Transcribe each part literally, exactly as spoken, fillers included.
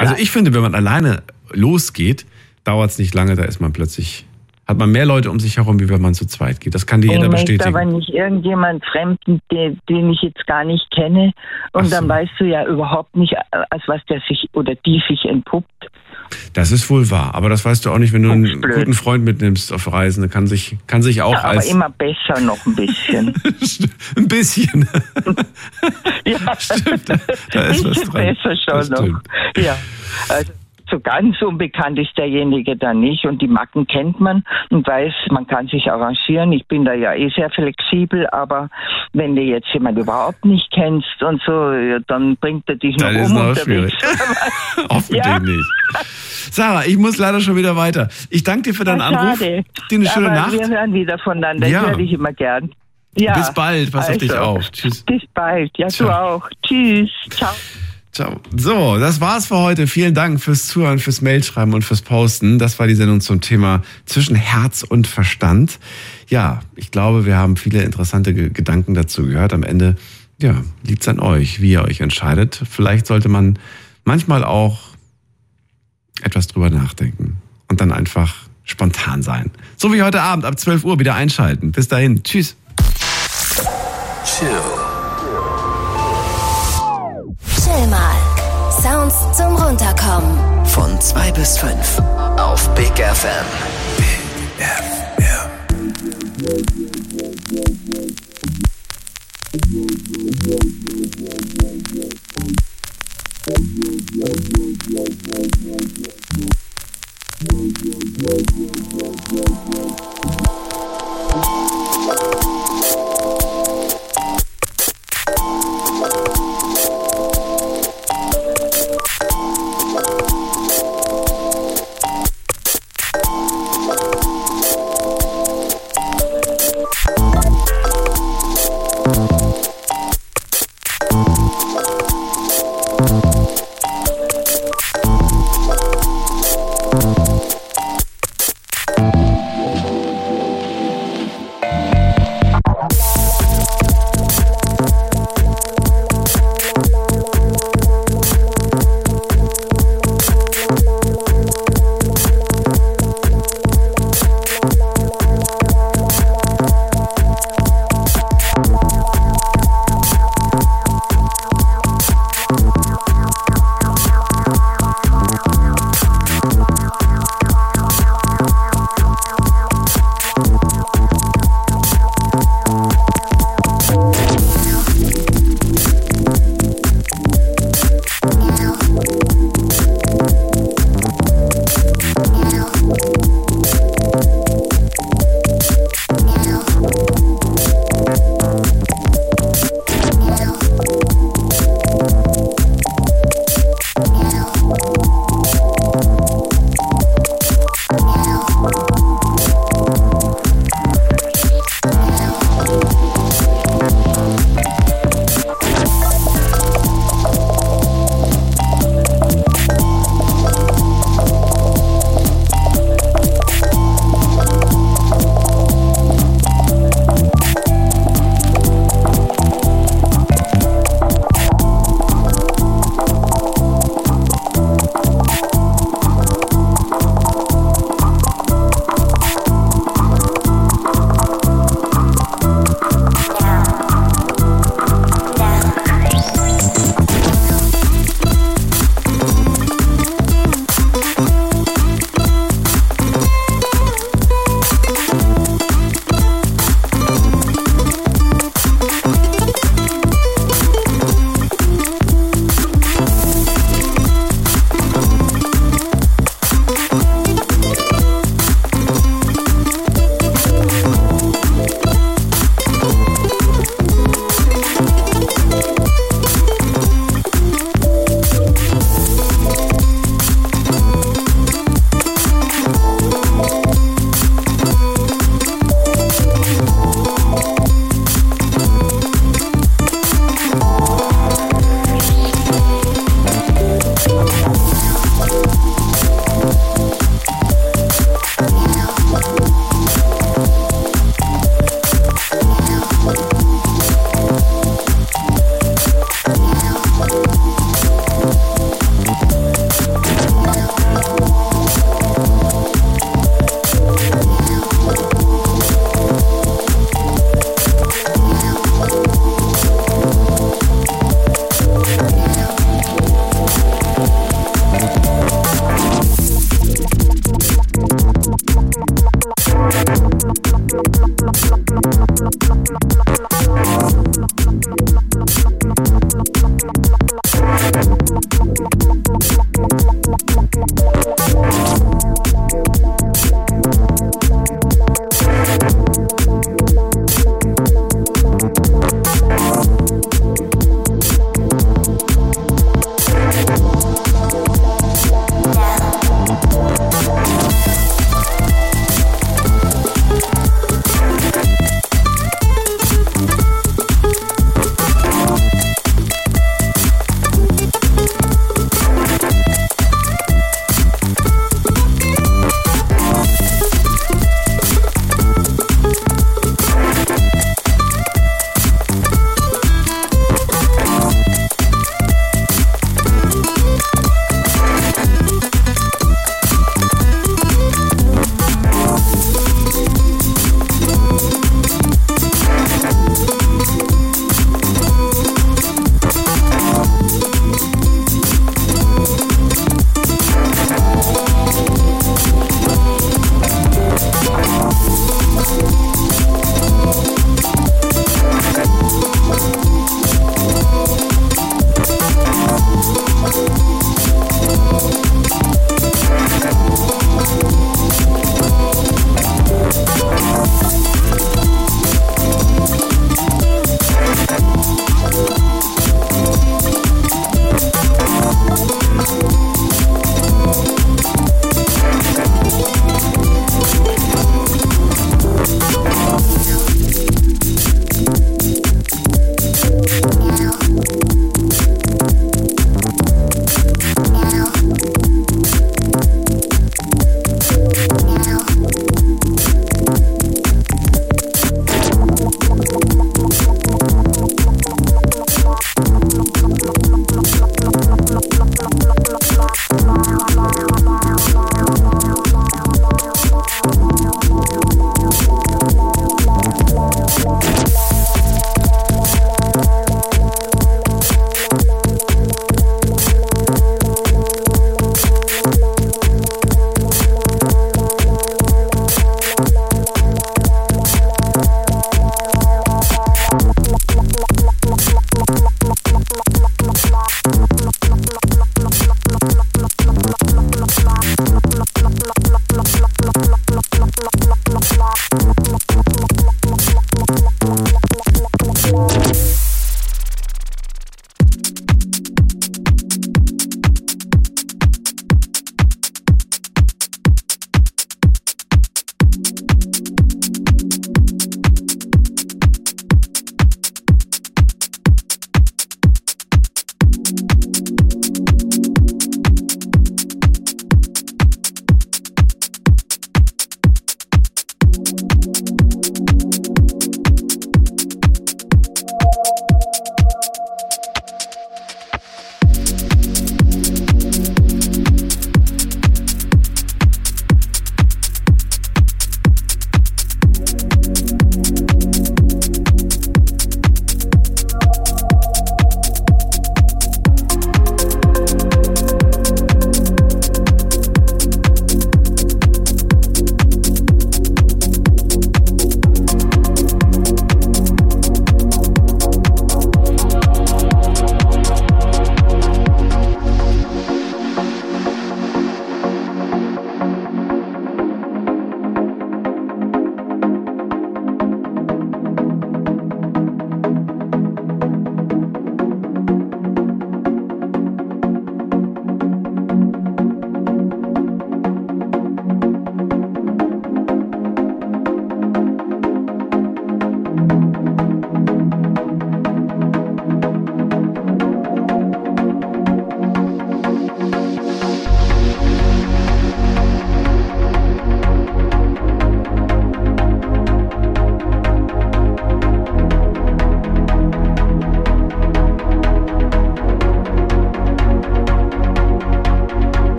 Also ich finde, wenn man alleine losgeht, dauert es nicht lange, da ist man plötzlich, hat man mehr Leute um sich herum, wie wenn man zu zweit geht. Das kann dir jeder bestätigen. Ich möchte aber nicht irgendjemand Fremden, den, den ich jetzt gar nicht kenne. Und so. Dann weißt du ja überhaupt nicht, als was der sich oder die sich entpuppt. Das ist wohl wahr, aber das weißt du auch nicht, wenn du einen guten Freund mitnimmst auf Reisen. Kann sich, kann sich auch ja, aber als... immer besser noch ein bisschen. Ein bisschen. Ja, stimmt, da, da ist was dran. Besser schon noch. Ja, also so ganz unbekannt ist derjenige dann nicht und die Macken kennt man und weiß, man kann sich arrangieren. Ich bin da ja eh sehr flexibel, aber wenn du jetzt jemand überhaupt nicht kennst und so, dann bringt er dich dann noch ist um noch unterwegs. Hoffentlich ja. nicht. Sarah, ich muss leider schon wieder weiter. Ich danke dir für deinen ja, Anruf. Dir eine schöne aber Nacht. Wir hören wieder voneinander. Ja. Ich höre dich immer gern. Ja. Bis bald. Pass also, auf dich auf. Tschüss. Bis bald. Ja, Ciao. du auch. Tschüss. Ciao. Ciao. So, das war's für heute. Vielen Dank fürs Zuhören, fürs Mailschreiben und fürs Posten. Das war die Sendung zum Thema zwischen Herz und Verstand. Ja, ich glaube, wir haben viele interessante G- Gedanken dazu gehört. Am Ende, ja, liegt's an euch, wie ihr euch entscheidet. Vielleicht sollte man manchmal auch etwas drüber nachdenken und dann einfach spontan sein. So wie heute Abend ab zwölf Uhr wieder einschalten. Bis dahin. Tschüss. Chill. Chill mal. Sounds zum Runterkommen. Von zwei bis fünf auf Big F M. Big F M.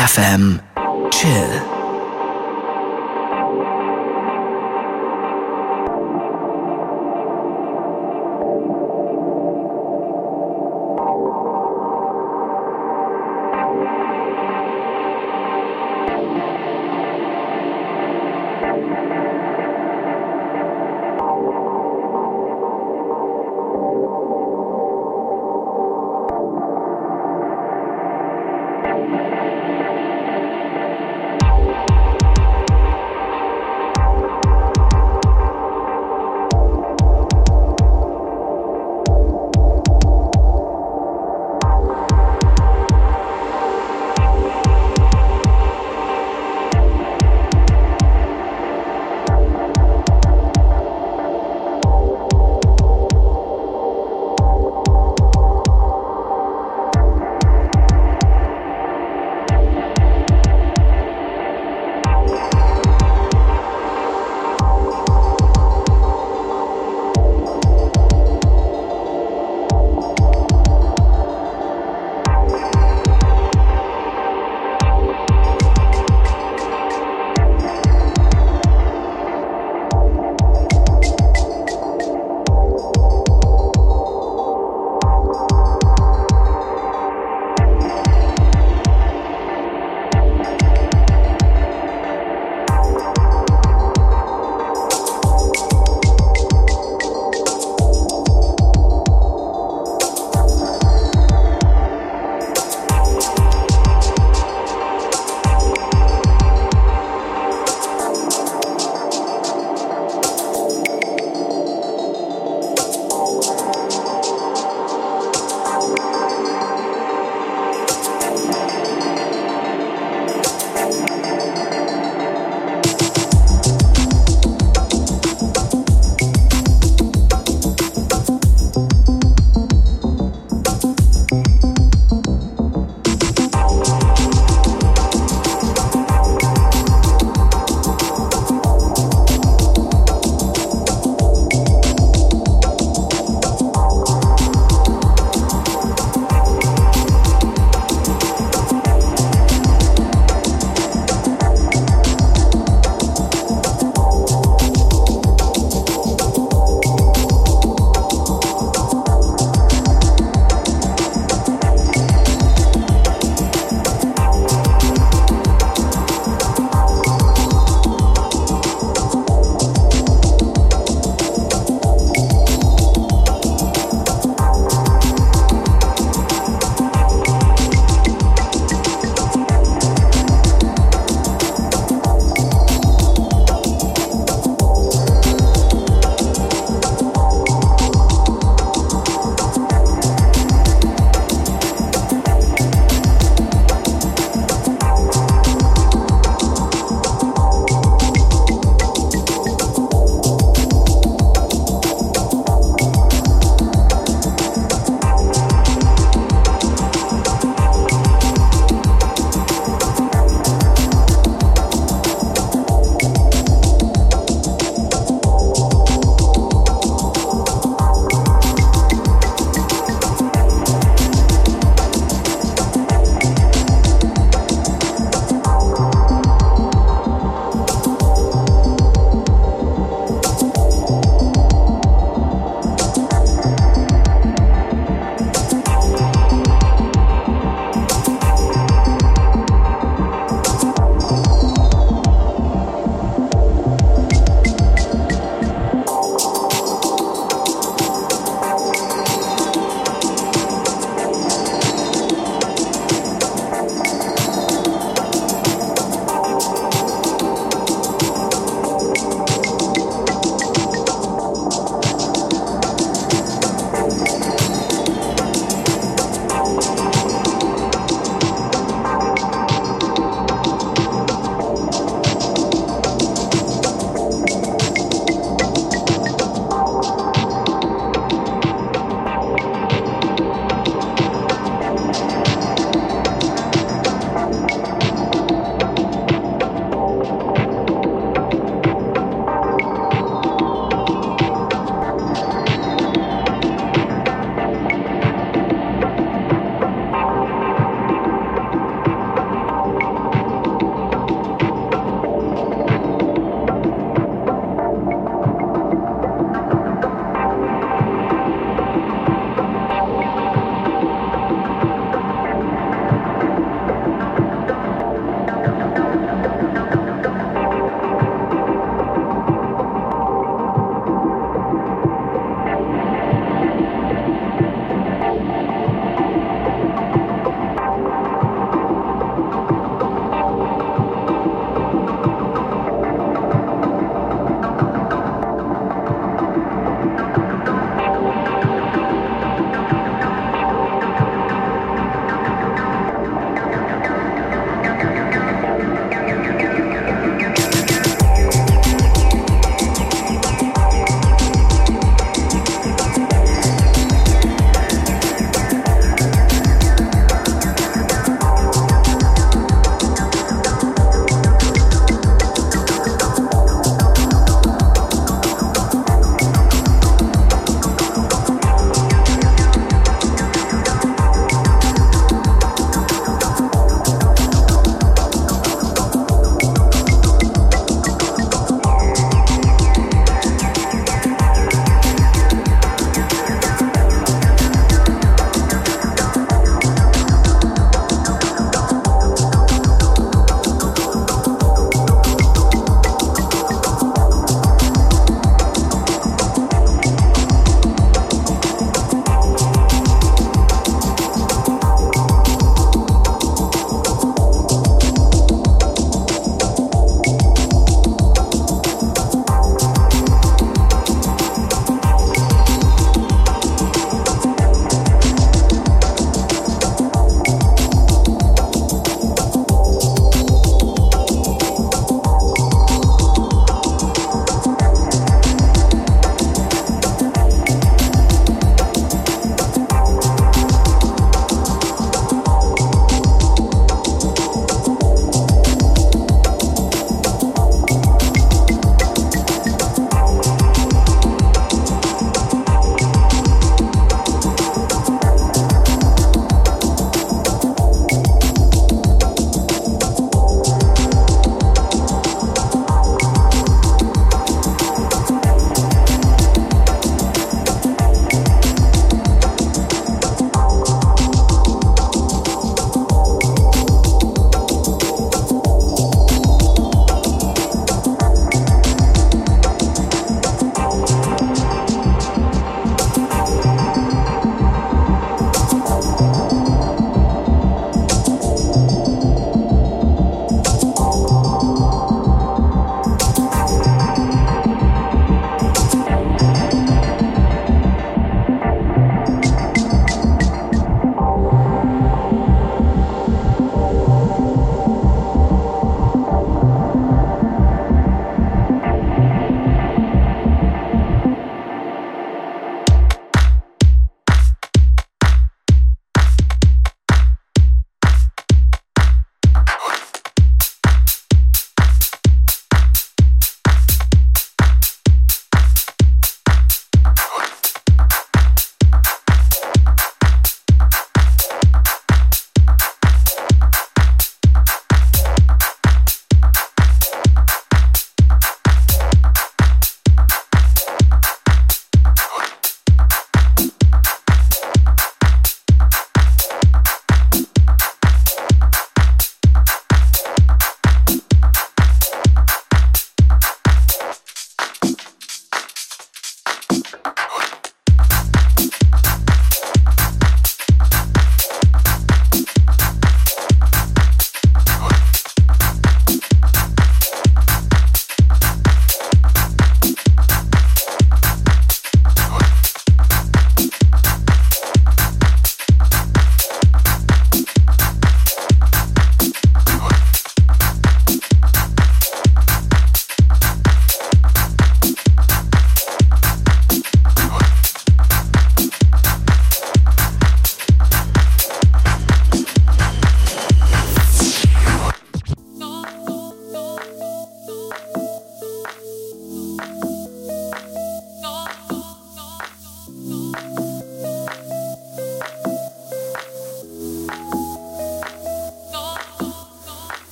F M Chill.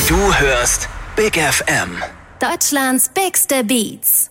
Du hörst Big F M. Deutschlands bigste Beats.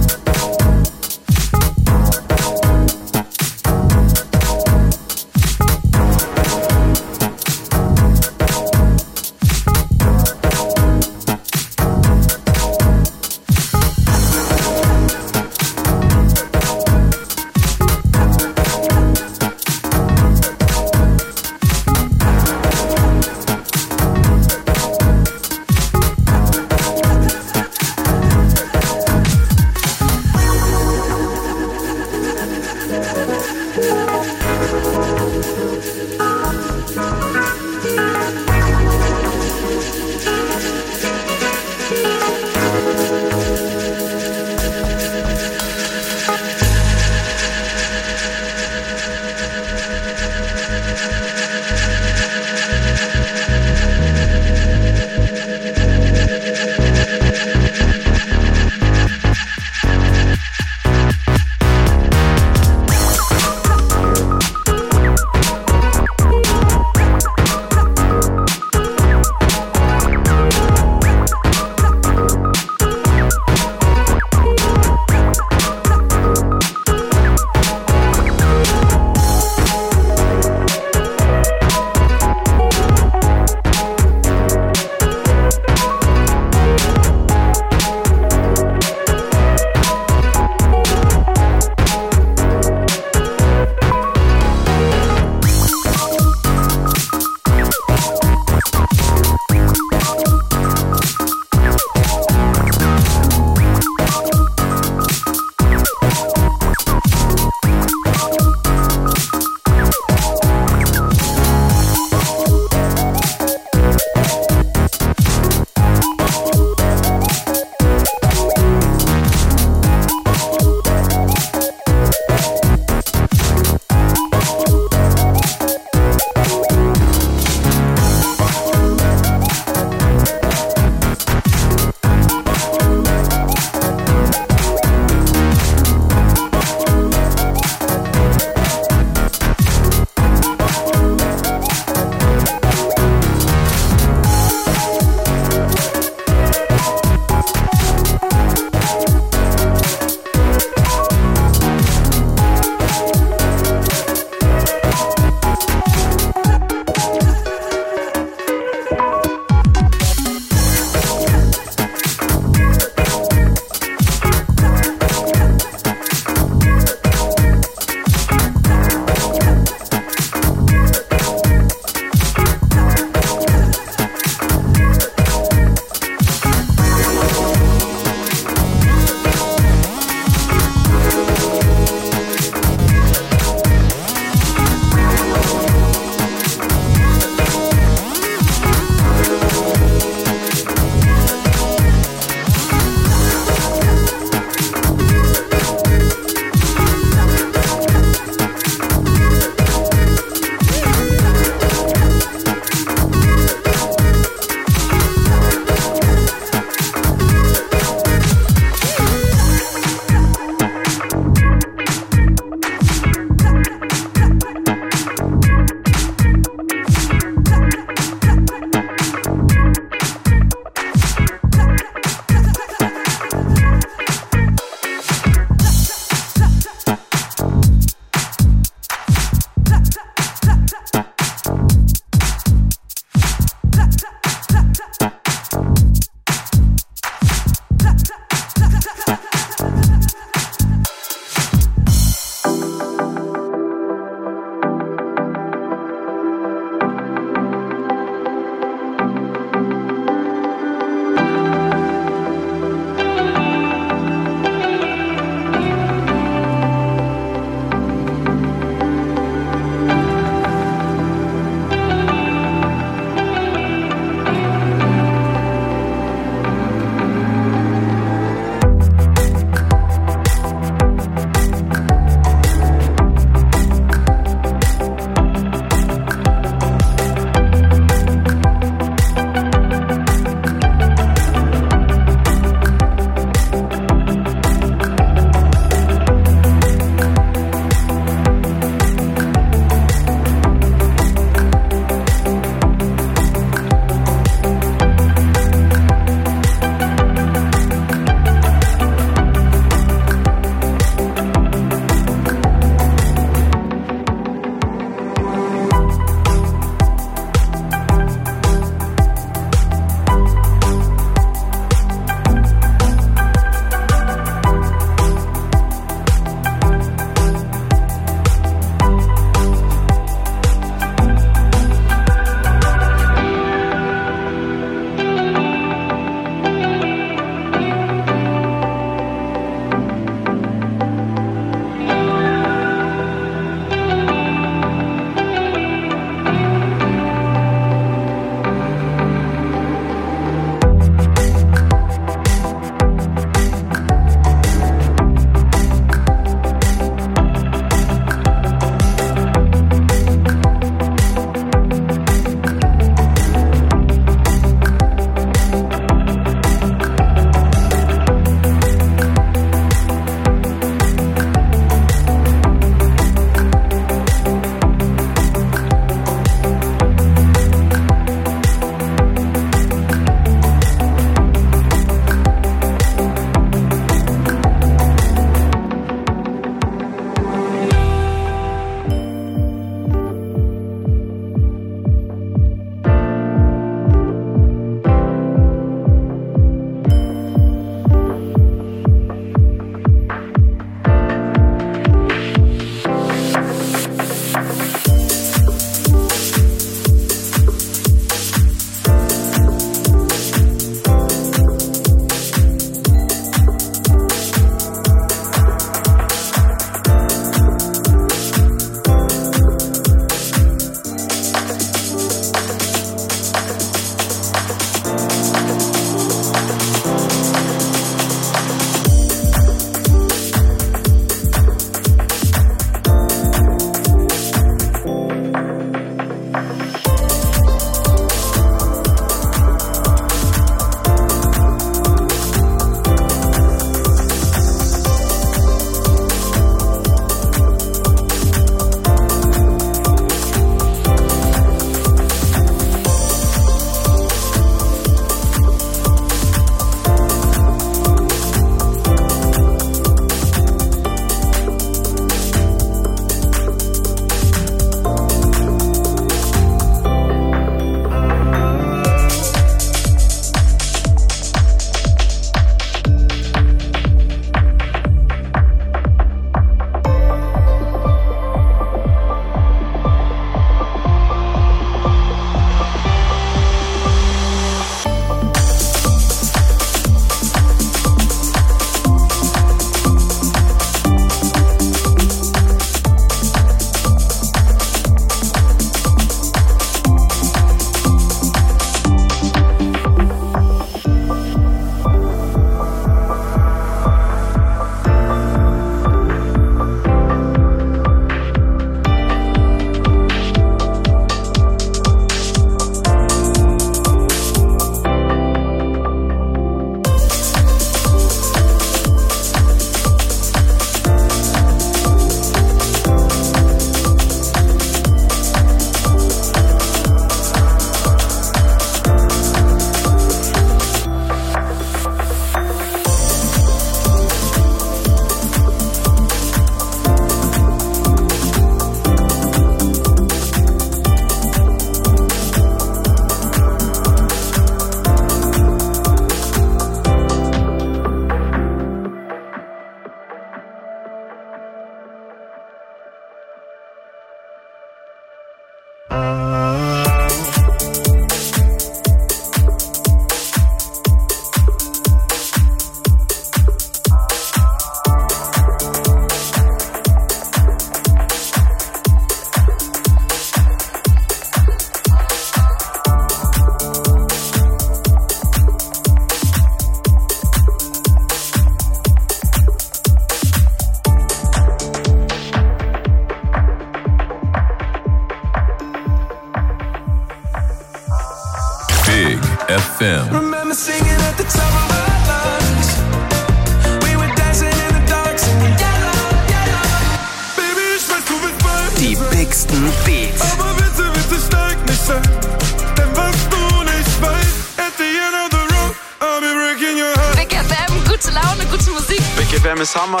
F M. Remember singing at the top of our lungs. We were dancing in the dark, singing yellow, yellow. Baby, ich weiß, du willst mein Die bigsten Beats. Aber bitte, bitte steig nicht sein. Denn was du nicht weißt, at the end of the road, I'll be breaking your heart. Big F M, gute Laune, gute Musik. Big F M ist Hammer.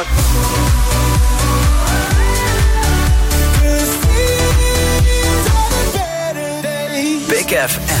Big F M.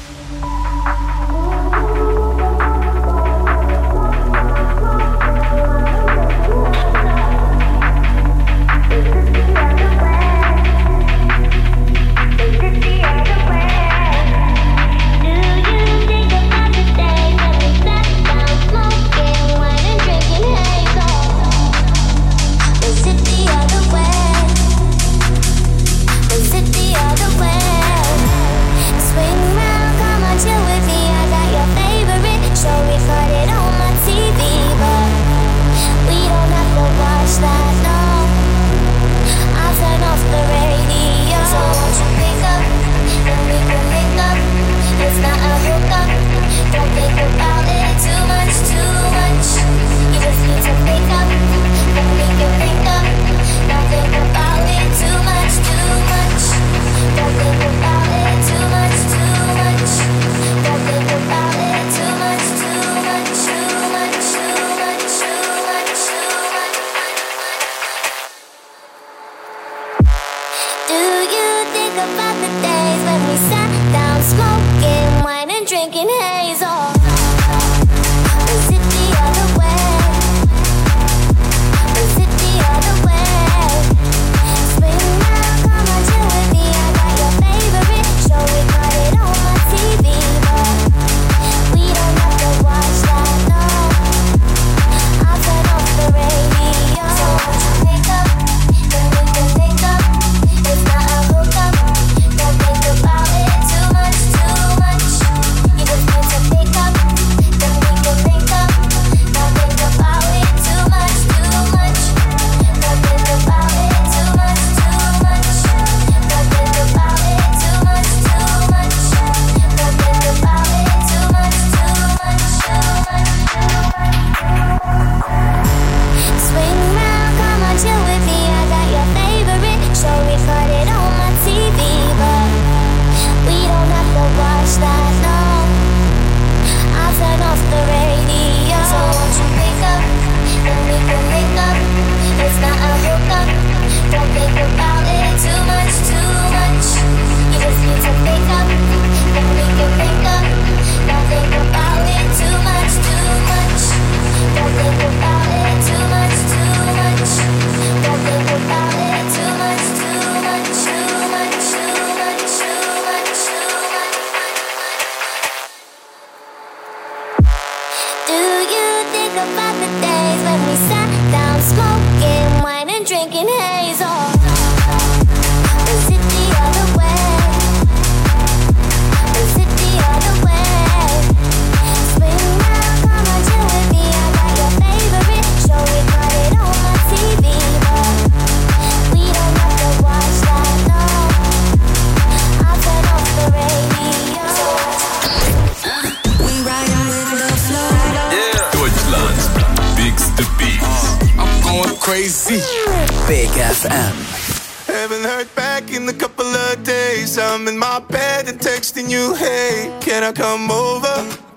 Big F M. Haven't heard back in a couple of days. I'm in my bed and texting you, hey, can I come over?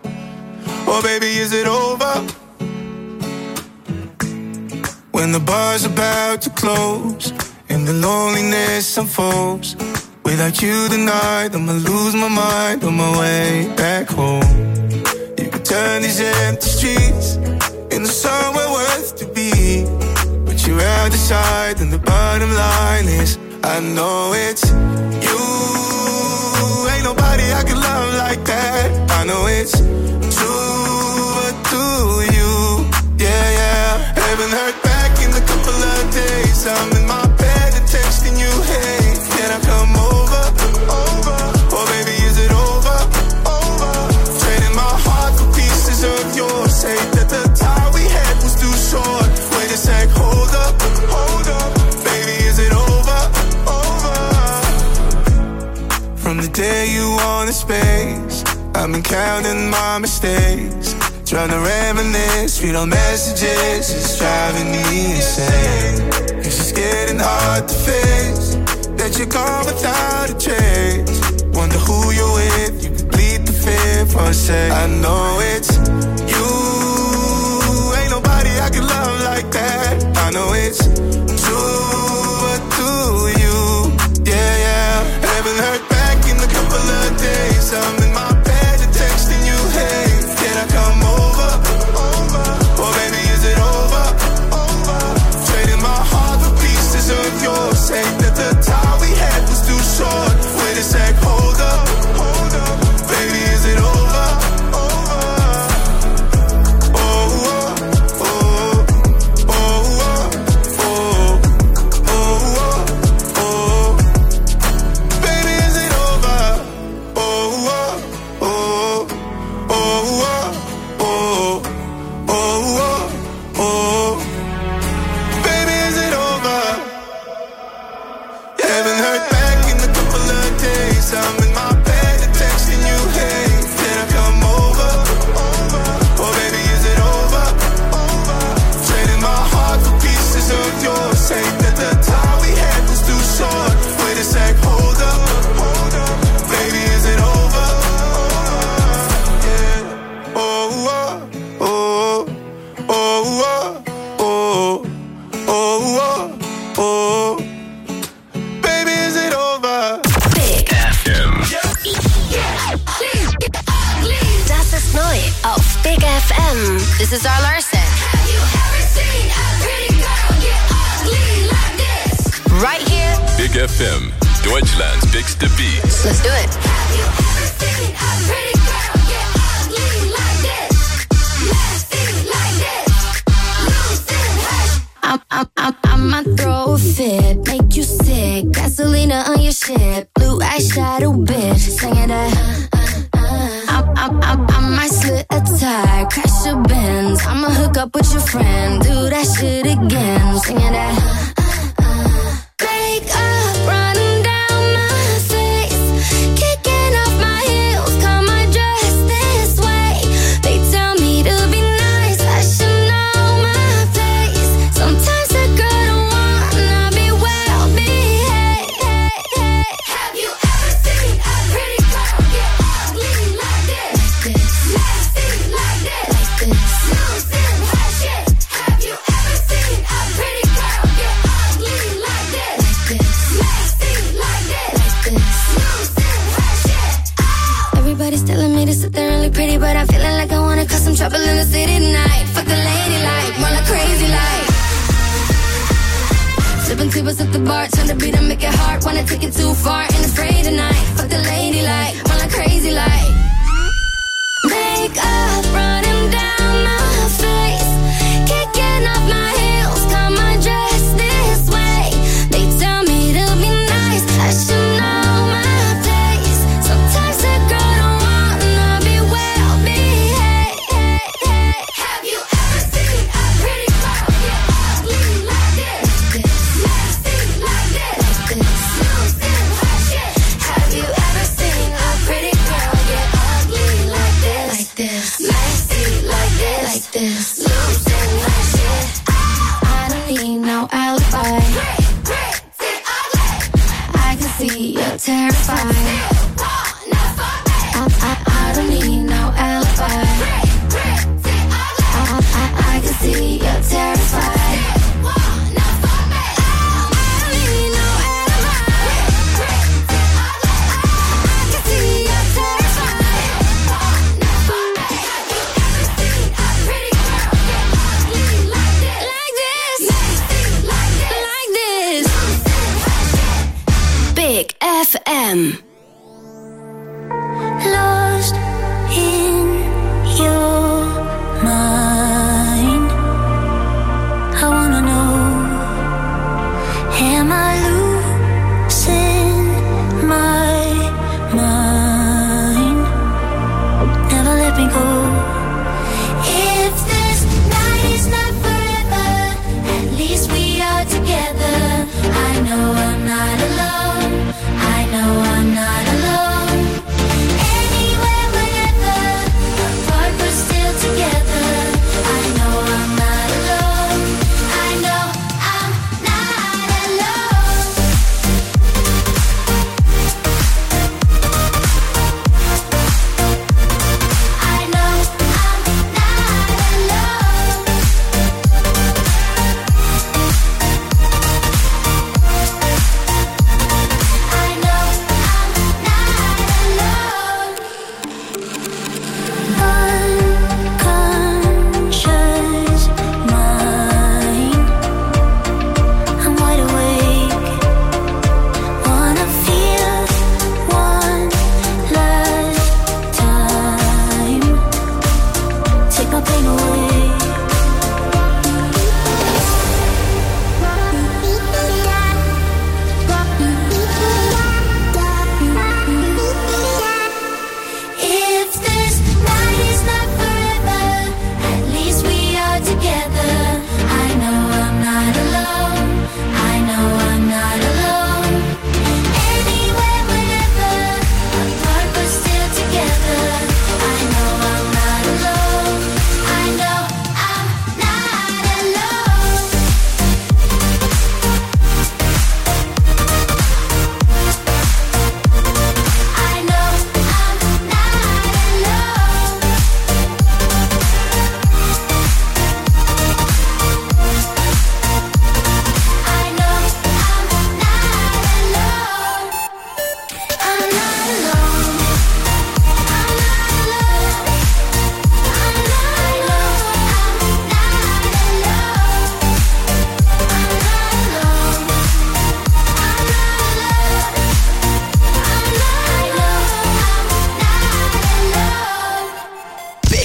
Or baby, is it over? When the bar's about to close and the loneliness unfolds, without you tonight, I'ma lose my mind on my way back home. You can turn these empty streets into somewhere worth to be. You're out the side and the bottom line is I know it's you. Ain't nobody I can love like that. I know it's true, but do you? Yeah, yeah. Haven't heard back in a couple of days. I'm in my bed and texting you, hey, can I come over? Over. Or baby, is it over? Over. Trading my heart for pieces of yours. Say that the time we had was too short. Wait a sec, hold up, hold up. Baby, is it over? Over. From the day you wanted space, I I've been counting my mistakes, trying to reminisce, read all messages, it's driving me insane. It's just getting hard to face that you're gone without a trace. Wonder who you're with, you complete the fear for a sec. I know it's you, ain't nobody I can love like that. I know it's true, but do you? Yeah, yeah. Haven't heard back in a couple of days. I'm in my bed and texting you, hey, can I come over? Or baby, is it over? Trading my heart for pieces of yours. Say that the time we had was too short. Wait a sec, hold up. Baby, is it over? Oh, oh, oh, oh, oh, oh, oh, oh. Baby, is it over? Oh, oh, oh, oh, oh, oh, oh, oh. Baby, is it over? Haven't heard back in a couple of days. I'm in my bed and texting you, hey, can I come over? Oh baby, is it over? Trading my heart for pieces of yours. Say that the time we had was too short. Wait a sec, hold up. Baby, is it over? Yeah. Oh, oh, oh, oh, oh, oh, oh, oh. Baby, is it over? Big F M. Das ist neu auf Big F M. This is our Larson. Have you ever seen a pretty girl get ugly like this? Right here. Big F M, Deutschland's bigste Beats. Let's do it. Have you ever seen a pretty girl get ugly like this? Nasty like this? Loose and hush. I, I, I, I might throw a fit, make you sick. Gasolina on your shit, blue eyeshadow bitch. Singing that. I, I, I, I might slit a tire, crash your Benz. I'ma hook up with your friend, do that shit again. Singing that. Makeup running down my face, kicking off my heels, come my dress this way. They tell me to be nice, I should know my place. Sometimes a girl don't wanna be well behaved. Have you ever seen a pretty girl get ugly like this? Nasty like this? Loose in her shit. Have you ever seen a pretty girl get ugly like this? Nasty like this? Loose in her shit. Everybody's telling me to sit there and look pretty, but I'm feeling like I wanna cause some trouble in the city tonight. Fuck the lady like, more like crazy like. Sipping tubas at the bar, turn the beat and make it hard. Wanna take it too far, ain't afraid tonight. Fuck the lady like, more like crazy like. Makeup running down my face, kicking off my heels, come my dress this way. They tell me to be nice, I should know my place. Sometimes a girl don't wanna be well behaved. Have you ever seen a pretty girl get ugly like this? Nasty like this? Loose in her shit. Have you ever seen a pretty girl get ugly like this? Like this, Nasty like this? like this. Loose in her shit. I don't need no alibi. Pretty, pretty ugly. I can see you're terrified. Wanna fuck me? I, I, I don't need no alibi. Pretty, pretty ugly. I, I, I can see you're terrified. Wanna fuck me? I don't need no alibi. Pretty ugly. I can see you're terrified. Wanna fuck me? Have you ever seen a pretty girl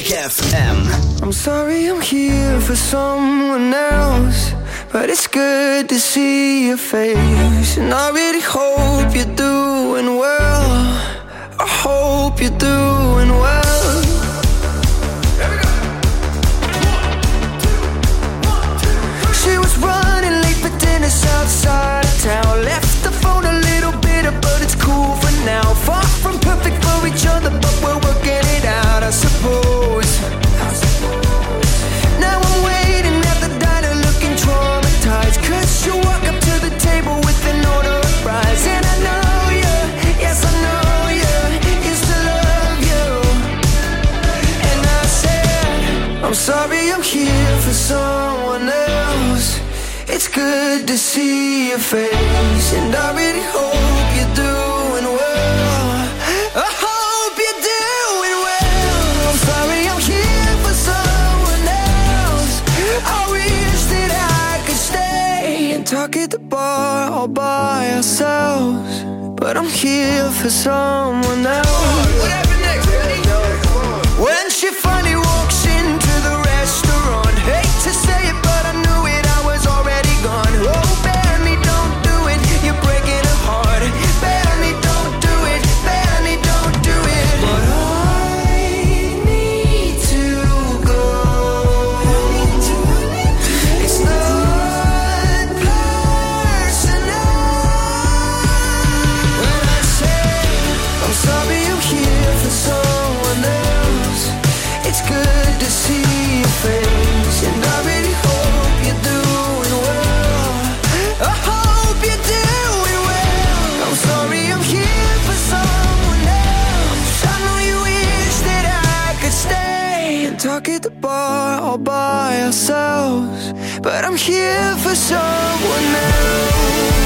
Big F M. I'm sorry I'm here for someone else, but it's good to see your face. And I really hope you're doing well. I hope you're doing well. She was running late for dinner outside of town. Left the phone a little bitter, but it's cool for now. Far from perfect for each other, but we're working it out, I suppose. Now I'm waiting at the diner looking traumatized, cause you walk up to the table with an order of fries. And I know you, yes I know you, used to love you. And I said, I'm sorry I'm here for someone else. It's good to see your face, and I really hope you're doing well. I hope you're doing well. I'm sorry I'm here for someone else. I wish that I could stay and talk at the bar all by ourselves, but I'm here for someone else. What happened next, Ready? When she finally walks into the restaurant, hate to say it, but I knew it, I was already gone. Oh, bear me, don't do it, you're breaking her heart. Bear me, don't do it, bear me, don't do it. But I need to go. It's not personal. When I say I'm sorry I'm here for someone else, it's good to see your face, and I really hope you're doing well. I hope you're doing well. I'm sorry I'm here for someone else. I know you wish that I could stay and talk at the bar all by ourselves, but I'm here for someone else.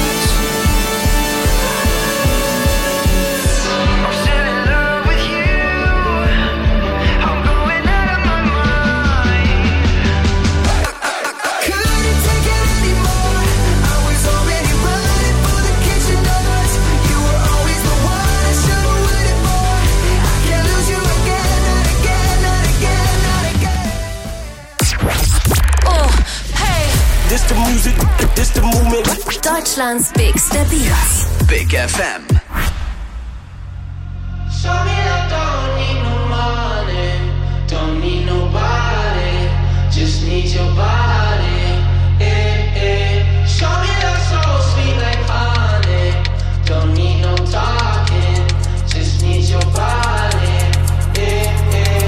I'm still in love with you. I'm going out of my mind. Couldn't take it anymore. I was already running for the kitchen doors. You were always the one I should've waited for. I can't lose you again, not again, not again, not again. Oh, hey. This the music, this the movement. Deutschlands bigste Beats. Big F M. Show me I don't need no money, don't need nobody, just need your body. Eh, eh. Show me that so sweet like honey, don't need no talking, just need your body. Eh, eh.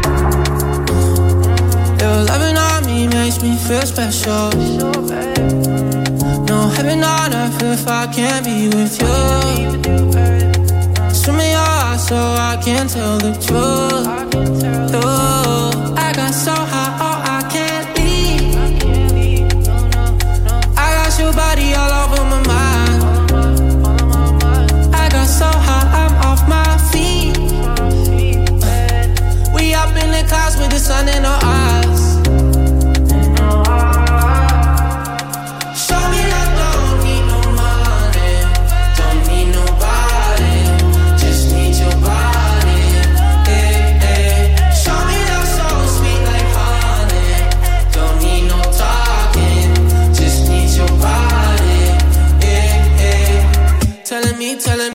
Your loving on me makes me feel special. No heaven on earth if I can't be with you. Swim in your eyes so I can tell the truth. Ooh.